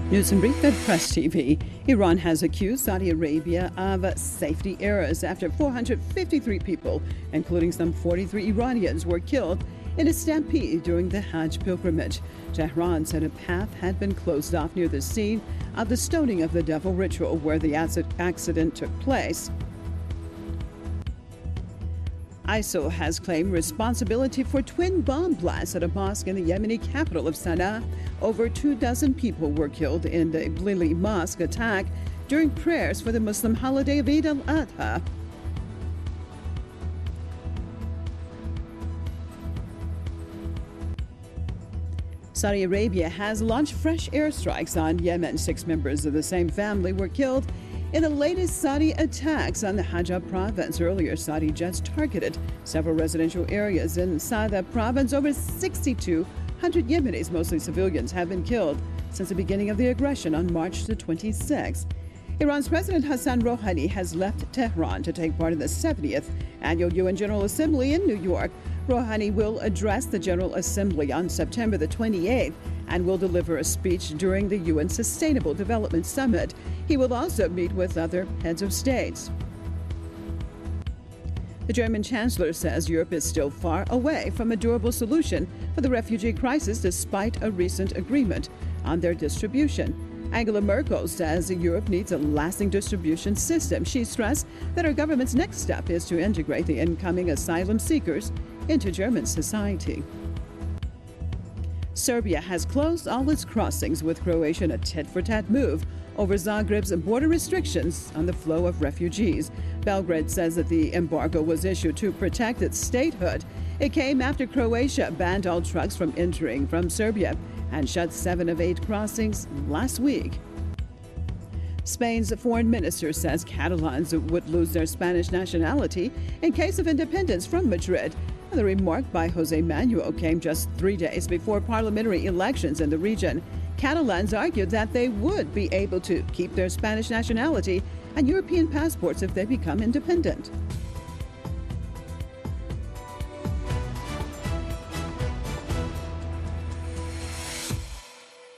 News and Brief at Press TV. Iran has accused Saudi Arabia of safety errors after 453 people, including some 43 Iranians, were killed in a stampede during the Hajj pilgrimage. Tehran said a path had been closed off near the scene of the stoning of the devil ritual where the accident took place. ISIL has claimed responsibility for twin bomb blasts at a mosque in the Yemeni capital of Sana'a. Over 24 people were killed in the Blili Mosque attack during prayers for the Muslim holiday of Eid al-Adha. Saudi Arabia has launched fresh airstrikes on Yemen. 6 members of the same family were killed in the latest Saudi attacks on the Hajj province. Earlier, Saudi jets targeted several residential areas in Sada province. Over 6,200 Yemenis, mostly civilians, have been killed since the beginning of the aggression on March the 26th. Iran's President Hassan Rouhani has left Tehran to take part in the 70th Annual UN General Assembly in New York. Rouhani will address the General Assembly on September the 28th and will deliver a speech during the UN Sustainable Development Summit. He will also meet with other heads of states. The German Chancellor says Europe is still far away from a durable solution for the refugee crisis despite a recent agreement on their distribution. Angela Merkel says Europe needs a lasting distribution system. She stressed that her government's next step is to integrate the incoming asylum seekers into German society. Serbia has closed all its crossings with Croatia in a tit-for-tat move over Zagreb's border restrictions on the flow of refugees. Belgrade says that the embargo was issued to protect its statehood. It came after Croatia banned all trucks from entering from Serbia and shut 7 of 8 crossings last week. Spain's foreign minister says Catalans would lose their Spanish nationality in case of independence from Madrid. The remark by Jose Manuel came just 3 days before parliamentary elections in the region. Catalans argued that they would be able to keep their Spanish nationality and European passports if they become independent.